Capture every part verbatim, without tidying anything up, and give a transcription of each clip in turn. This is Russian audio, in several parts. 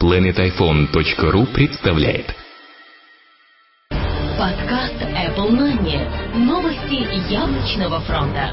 планет айфон точка ру представляет. Подкаст Apple Money. Новости яблочного фронта.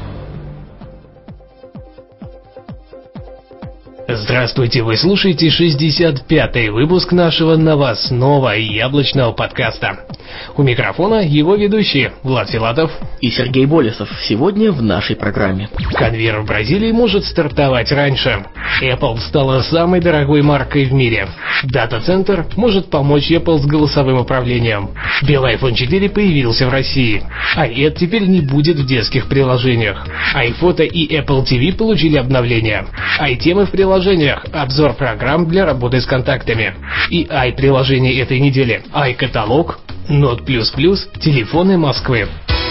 Здравствуйте, вы слушаете шестьдесят пятый выпуск нашего новостного яблочного подкаста. У микрофона его ведущие Влад Филатов и Сергей Болесов. Сегодня в нашей программе. Конвейер в Бразилии может стартовать раньше. Apple стала самой дорогой маркой в мире. Дата-центр может помочь Apple с голосовым управлением. Белый айфон четыре появился в России. iPad теперь не будет в детских приложениях. iPhoto и Apple ти ви получили обновления. iTемы в приложениях, обзор программ для работы с контактами. И i-приложение этой недели, i-каталог, Note++, телефоны Москвы.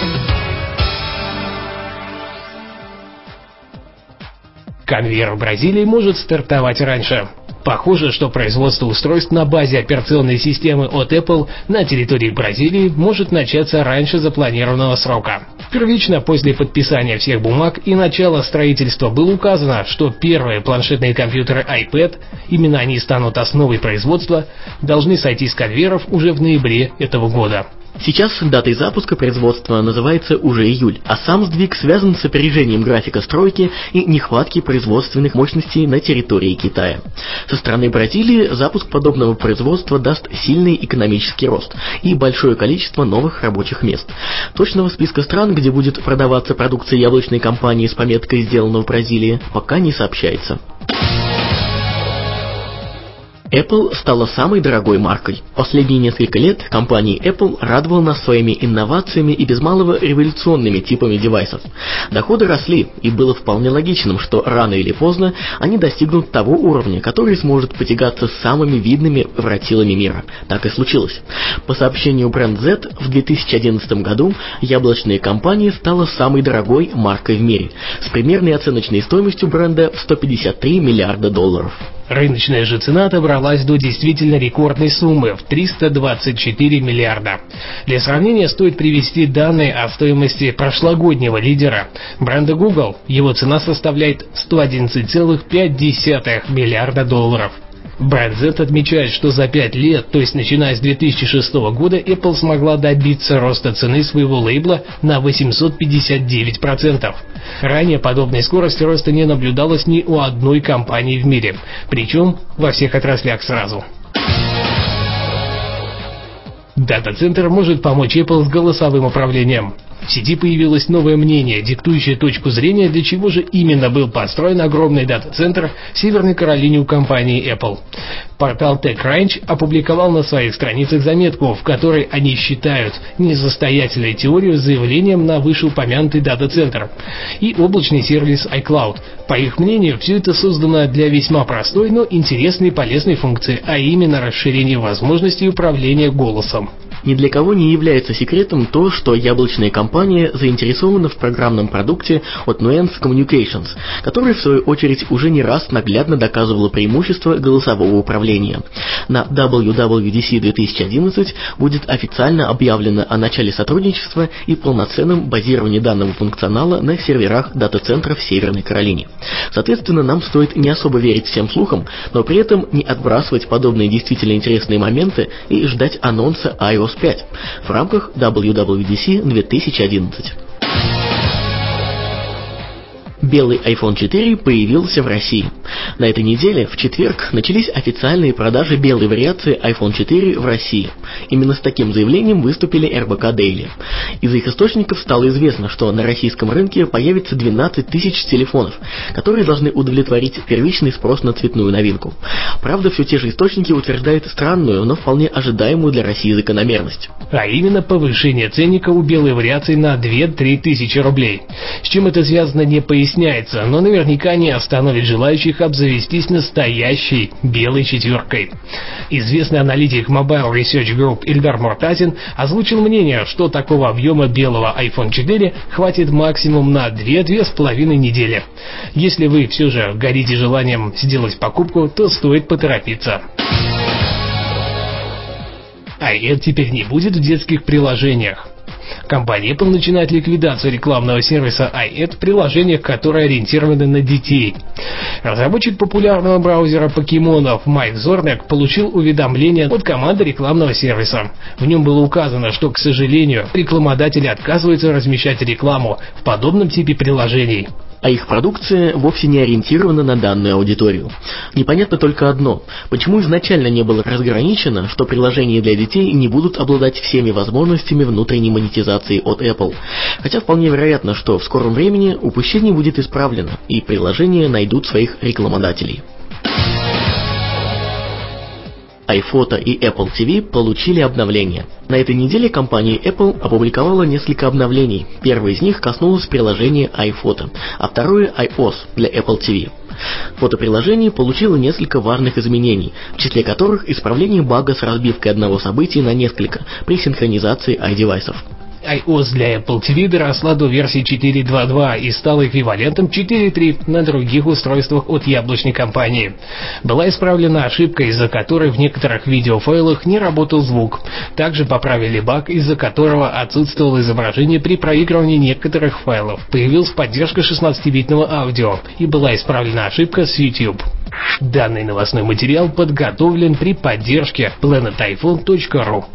Конвейер в Бразилии может стартовать раньше. Похоже, что производство устройств на базе операционной системы от Apple на территории Бразилии может начаться раньше запланированного срока. Первично после подписания всех бумаг и начала строительства было указано, что первые планшетные компьютеры iPad, именно они станут основой производства, должны сойти с конвейеров уже в ноябре этого года. Сейчас датой запуска производства называется уже июль, а сам сдвиг связан с опережением графика стройки и нехватки производственных мощностей на территории Китая. Со стороны Бразилии запуск подобного производства даст сильный экономический рост и большое количество новых рабочих мест. Точного списка стран, где будет продаваться продукция яблочной компании с пометкой «Сделано в Бразилии», пока не сообщается. Apple стала самой дорогой маркой. Последние несколько лет компания Apple радовала нас своими инновациями и без малого революционными типами девайсов. Доходы росли, и было вполне логичным, что рано или поздно они достигнут того уровня, который сможет потягаться с самыми видными воротилами мира. Так и случилось. По сообщению Brand Z, в две тысячи одиннадцатом году яблочная компания стала самой дорогой маркой в мире, с примерной оценочной стоимостью бренда в сто пятьдесят три миллиарда долларов. Рыночная же цена добралась до действительно рекордной суммы в триста двадцать четыре миллиарда. Для сравнения стоит привести данные о стоимости прошлогоднего лидера бренда Google. Его цена составляет сто одиннадцать целых пять десятых миллиарда долларов. Brand Z отмечает, что за пять лет, то есть начиная с две тысячи шестого года, Apple смогла добиться роста цены своего лейбла на восемьсот пятьдесят девять процентов. Ранее подобной скорости роста не наблюдалось ни у одной компании в мире, причем во всех отраслях сразу. Дата-центр может помочь Apple с голосовым управлением. В сети появилось новое мнение, диктующее точку зрения, для чего же именно был построен огромный дата-центр в Северной Каролине у компании Apple. Портал TechCrunch опубликовал на своих страницах заметку, в которой они считают несостоятельной теорию с заявлением на вышеупомянутый дата-центр и облачный сервис iCloud. По их мнению, все это создано для весьма простой, но интересной и полезной функции, а именно расширение возможностей управления голосом. Ни для кого не является секретом то, что яблочная компания заинтересована в программном продукте от Nuance Communications, который в свою очередь уже не раз наглядно доказывала преимущество голосового управления. На дабл ю дабл ю ди си две тысячи одиннадцать будет официально объявлено о начале сотрудничества и полноценном базировании данного функционала на серверах дата-центра в Северной Каролине. Соответственно, нам стоит не особо верить всем слухам, но при этом не отбрасывать подобные действительно интересные моменты и ждать анонса ай о эс пять в рамках дабл ю дабл ю ди си две тысячи одиннадцать. Белый айфон четыре появился в России. На этой неделе, в четверг, начались официальные продажи белой вариации айфон четыре в России. Именно с таким заявлением выступили эр бэ ка Daily. Из их источников стало известно, что на российском рынке появится двенадцать тысяч телефонов, которые должны удовлетворить первичный спрос на цветную новинку. Правда, все те же источники утверждают странную, но вполне ожидаемую для России закономерность. А именно повышение ценника у белой вариации на две-три тысячи рублей. С чем это связано, не поясняется. Но наверняка не остановит желающих обзавестись настоящей белой четверкой. Известный аналитик Mobile Research Group Ильдар Муртазин озвучил мнение, что такого объема белого айфон четыре хватит максимум на две-две с половиной недели. Если вы все же горите желанием сделать покупку, то стоит поторопиться. iPad теперь не будет в детских приложениях. Компания Apple начинает ликвидацию рекламного сервиса iAd в приложениях, которые ориентированы на детей. Разработчик популярного браузера покемонов Майк Зорнек получил уведомление от команды рекламного сервиса. В нем было указано, что, к сожалению, рекламодатели отказываются размещать рекламу в подобном типе приложений. А их продукция вовсе не ориентирована на данную аудиторию. Непонятно только одно: почему изначально не было разграничено, что приложения для детей не будут обладать всеми возможностями внутренней монетизации от Apple. Хотя вполне вероятно, что в скором времени упущение будет исправлено, и приложения найдут своих рекламодателей. iPhoto и Apple ти ви получили обновления. На этой неделе компания Apple опубликовала несколько обновлений. Первое из них коснулось приложения iPhoto, а второе iOS для Apple ти ви. Фотоприложение получило несколько важных изменений, в числе которых исправление бага с разбивкой одного события на несколько при синхронизации iDevices. iOS для Apple ти ви доросла до версии четыре точка два точка два и стала эквивалентом четыре точка три на других устройствах от яблочной компании. Была исправлена ошибка, из-за которой в некоторых видеофайлах не работал звук. Также поправили баг, из-за которого отсутствовало изображение при проигрывании некоторых файлов. Появилась поддержка шестнадцатибитного аудио и была исправлена ошибка с YouTube. Данный новостной материал подготовлен при поддержке планет айфон точка ру.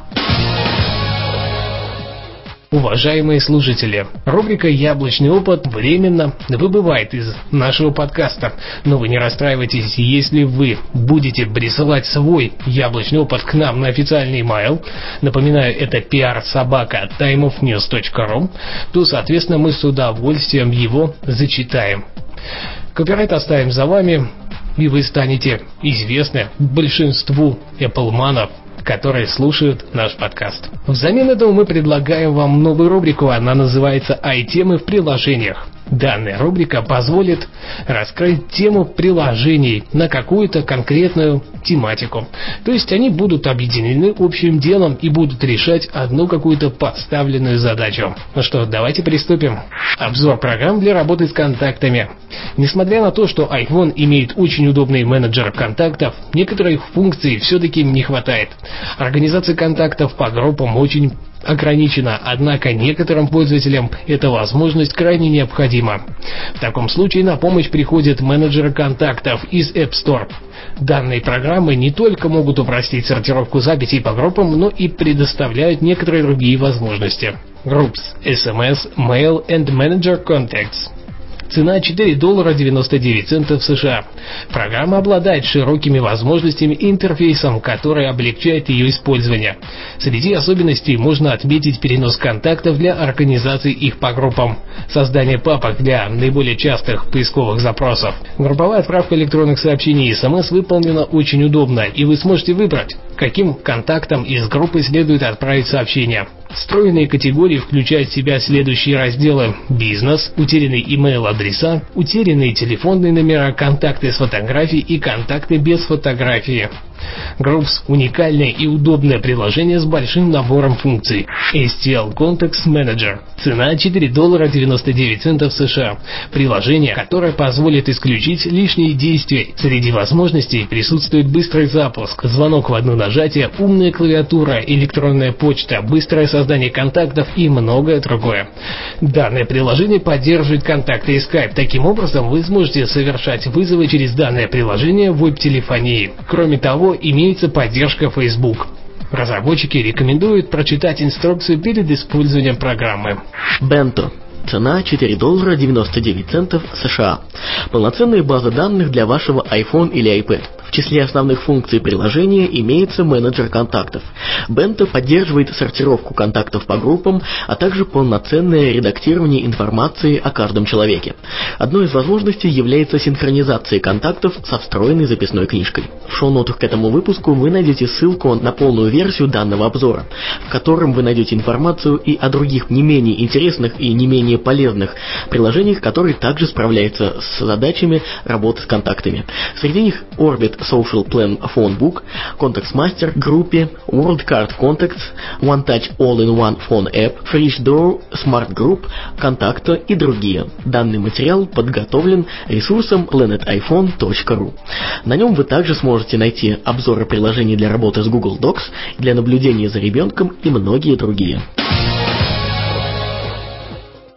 Уважаемые слушатели, рубрика «Яблочный опыт» временно выбывает из нашего подкаста, но вы не расстраивайтесь, если вы будете присылать свой яблочный опыт к нам на официальный email, напоминаю, это пи ар собака тайм оф ньюс точка ру, то, соответственно, мы с удовольствием его зачитаем. Копирайт оставим за вами, и вы станете известны большинству Apple-манов, которые слушают наш подкаст. Взамен этого мы предлагаем вам новую рубрику, она называется «Ай-темы в приложениях». Данная рубрика позволит раскрыть тему приложений на какую-то конкретную тематику. То есть они будут объединены общим делом и будут решать одну какую-то поставленную задачу. Ну что, давайте приступим. Обзор программ для работы с контактами. Несмотря на то, что iPhone имеет очень удобный менеджер контактов, некоторых функций все-таки не хватает. Организация контактов по группам очень ограничена, однако некоторым пользователям эта возможность крайне необходима. В таком случае на помощь приходят менеджеры контактов из App Store. Данные программы не только могут упростить сортировку записей по группам, но и предоставляют некоторые другие возможности. Groups, эс эм эс, Mail and Manager Contacts. Цена четыре доллара девяносто девять центов США. Программа обладает широкими возможностями и интерфейсом, который облегчает ее использование. Среди особенностей можно отметить перенос контактов для организации их по группам, создание папок для наиболее частых поисковых запросов. Групповая отправка электронных сообщений и эс эм эс выполнена очень удобно, и вы сможете выбрать, каким контактам из группы следует отправить сообщение. Встроенные категории включают в себя следующие разделы: бизнес, утерянные email-адреса, утерянные телефонные номера, контакты с фотографией и контакты без фотографии. Groups – уникальное и удобное приложение с большим набором функций. эс ти эл Contacts Manager. Цена четыре доллара девяносто девять центов США. Приложение, которое позволит исключить лишние действия. Среди возможностей присутствует быстрый запуск, звонок в одно нажатие, умная клавиатура, электронная почта, быстрое создание контактов и многое другое. Данное приложение поддерживает контакты и Skype. Таким образом, вы сможете совершать вызовы через данное приложение в веб-телефонии. Кроме того, имеется поддержка Facebook. Разработчики рекомендуют прочитать инструкцию перед использованием программы. Bento. Цена четыре доллара девяносто девять центов США. Полноценная база данных для вашего iPhone или iPad. В числе основных функций приложения имеется менеджер контактов. Bento поддерживает сортировку контактов по группам, а также полноценное редактирование информации о каждом человеке. Одной из возможностей является синхронизация контактов со встроенной записной книжкой. В шоу-нотах к этому выпуску вы найдете ссылку на полную версию данного обзора, в котором вы найдете информацию и о других не менее интересных и не менее полезных приложениях, которые также справляются с задачами работы с контактами. Среди них Orbit Social Plan Phone Book, Contacts Master, Groupie, World Card Contacts, One Touch All-in-One Phone App, FreshDoor, Smart Group, Контакта и другие. Данный материал подготовлен ресурсом планет айфон точка ру. На нем вы также сможете найти обзоры приложений для работы с Google Docs, для наблюдения за ребенком и многие другие.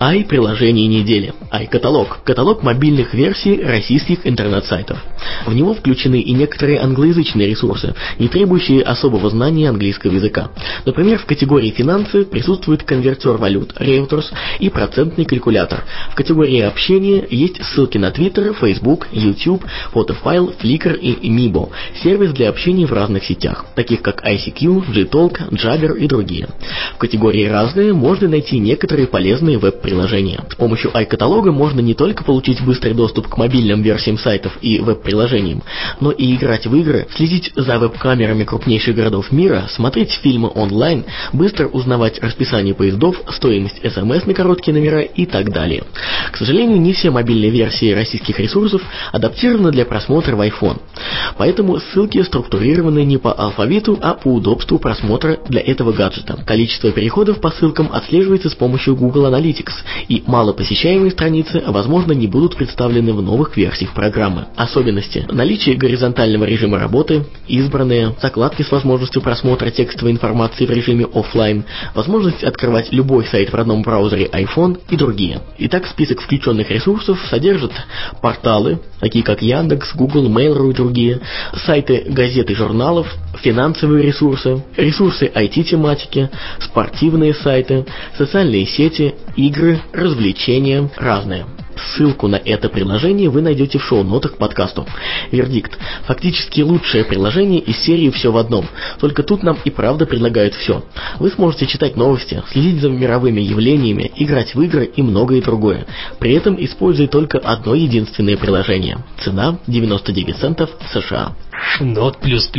i-приложение недели. i-каталог. Каталог мобильных версий российских интернет-сайтов. В него включены и некоторые англоязычные ресурсы, не требующие особого знания английского языка. Например, в категории «Финансы» присутствует конвертер валют Reuters и процентный калькулятор. В категории «Общение» есть ссылки на Twitter, Facebook, YouTube, Фотофайл, Flickr и Meebo, сервис для общения в разных сетях, таких как ай си кью, Gtalk, Jabber и другие. В категории «Разные» можно найти некоторые полезные веб-приложения. С помощью i-каталога можно не только получить быстрый доступ к мобильным версиям сайтов и веб-приложениям, но и играть в игры, следить за веб-камерами крупнейших городов мира, смотреть фильмы онлайн, быстро узнавать расписание поездов, стоимость эс эм эс на короткие номера и так далее. К сожалению, не все мобильные версии российских ресурсов адаптированы для просмотра в iPhone, поэтому ссылки структурированы не по алфавиту, а по удобству просмотра для этого гаджета. Количество переходов по ссылкам отслеживается с помощью Google Analytics, и малопосещаемые страницы, возможно, не будут представлены в новых версиях программы. Особенности: наличие горизонтального режима работы, избранные, закладки с возможностью просмотра текстовой информации в режиме офлайн, возможность открывать любой сайт в родном браузере iPhone и другие. Итак, список включенных ресурсов содержит порталы, такие как Яндекс, Google, Mail.ru и другие, сайты газет и журналов, финансовые ресурсы, ресурсы ай ти-тематики, спортивные сайты, социальные сети, игры, развлечения, разные. Ссылку на это приложение вы найдете в шоу-нотах к подкасту. Вердикт. Фактически лучшее приложение из серии «Все в одном». Только тут нам и правда предлагают все. Вы сможете читать новости, следить за мировыми явлениями, играть в игры и многое другое. При этом используя только одно единственное приложение. Цена девяносто девять центов США. Note++.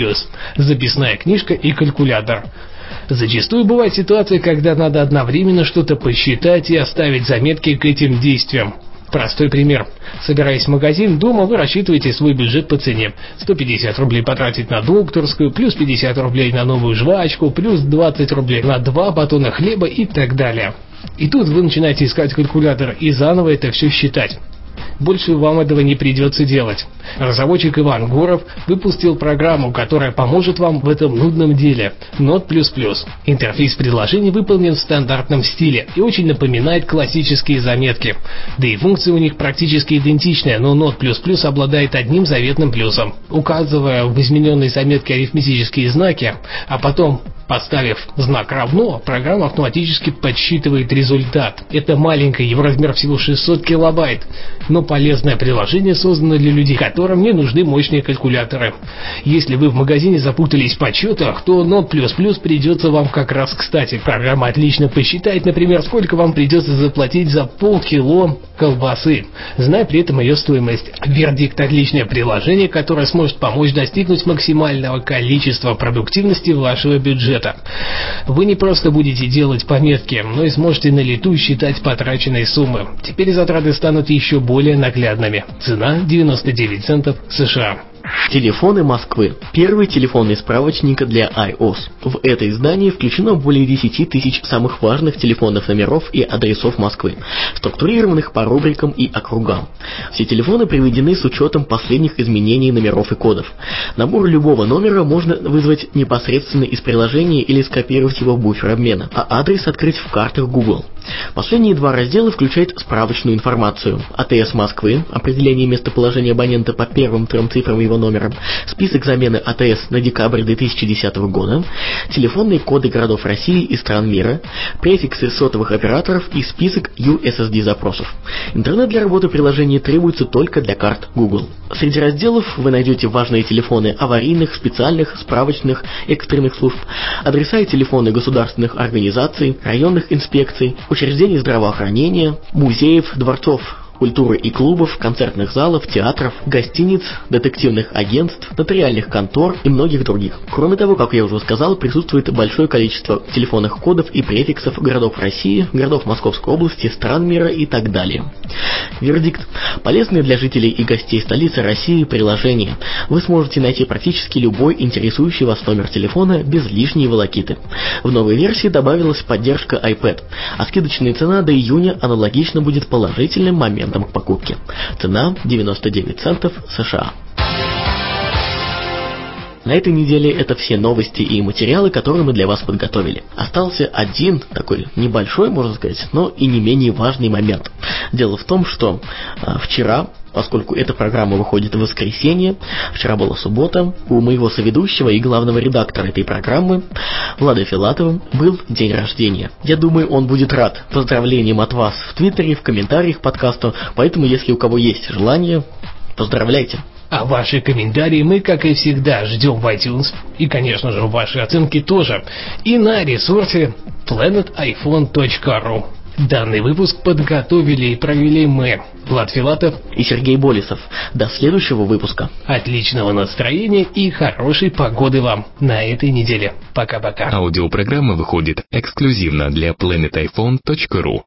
Записная книжка и калькулятор. Зачастую бывает ситуация, когда надо одновременно что-то посчитать и оставить заметки к этим действиям. Простой пример. Собираясь в магазин, дома вы рассчитываете свой бюджет по цене. сто пятьдесят рублей потратить на докторскую, плюс пятьдесят рублей на новую жвачку, плюс двадцать рублей на два батона хлеба и так далее. И тут вы начинаете искать калькулятор и заново это все считать. Больше вам этого не придется делать. Разработчик Иван Гуров выпустил программу, которая поможет вам в этом нудном деле. Note++. Интерфейс приложения выполнен в стандартном стиле и очень напоминает классические заметки. Да и функции у них практически идентичны, но Note++ обладает одним заветным плюсом. Указывая в измененной заметке арифметические знаки, а потом поставив знак «равно», программа автоматически подсчитывает результат. Это маленькое, его размер всего шестьсот килобайт, но полезное приложение создано для людей, которым не нужны мощные калькуляторы. Если вы в магазине запутались в подсчетах, то Note++ придется вам как раз кстати. Программа отлично посчитает, например, сколько вам придется заплатить за полкило колбасы, зная при этом ее стоимость. Вердикт: отличное приложение, которое сможет помочь достигнуть максимального количества продуктивности вашего бюджета. Вы не просто будете делать пометки, но и сможете на лету считать потраченные суммы. Теперь затраты станут еще более наглядными. Цена девяносто девять центов США. Телефоны Москвы. Первый телефонный справочник для iOS. В это издание включено более десять тысяч самых важных телефонных номеров и адресов Москвы, структурированных по рубрикам и округам. Все телефоны приведены с учетом последних изменений номеров и кодов. Набор любого номера можно вызвать непосредственно из приложения или скопировать его в буфер обмена, а адрес открыть в картах Google. Последние два раздела включают справочную информацию: АТС Москвы, определение местоположения абонента по первым трем цифрам его номера, список замены АТС на декабрь две тысячи десятого года, телефонные коды городов России и стран мира, префиксы сотовых операторов и список ю эс эс ди запросов. Интернет для работы приложения требуется только для карт Google. Среди разделов вы найдете важные телефоны аварийных, специальных, справочных, экстренных служб, адреса и телефоны государственных организаций, районных инспекций, учреждений здравоохранения, музеев, дворцов культуры и клубов, концертных залов, театров, гостиниц, детективных агентств, нотариальных контор и многих других. Кроме того, как я уже сказал, присутствует большое количество телефонных кодов и префиксов городов России, городов Московской области, стран мира и так далее. Вердикт. Полезные для жителей и гостей столицы России приложение. Вы сможете найти практически любой интересующий вас номер телефона без лишней волокиты. В новой версии добавилась поддержка iPad, а скидочная цена до июня аналогично будет положительным моментом к покупке. Цена девяносто девять центов США. На этой неделе это все новости и материалы, которые мы для вас подготовили. Остался один такой небольшой, можно сказать, но и не менее важный момент. Дело в том, что а, вчера, поскольку эта программа выходит в воскресенье, вчера была суббота, у моего соведущего и главного редактора этой программы, Влада Филатова, был день рождения. Я думаю, он будет рад поздравлениям от вас в Твиттере, в комментариях к подкасту, поэтому, если у кого есть желание, поздравляйте. А ваши комментарии мы, как и всегда, ждем в iTunes. И, конечно же, ваши оценки тоже. И на ресурсе планет айфон точка ру. Данный выпуск подготовили и провели мы, Влад Филатов и Сергей Болесов. До следующего выпуска. Отличного настроения и хорошей погоды вам на этой неделе. Пока-пока. Аудиопрограмма выходит эксклюзивно для планет айфон точка ру.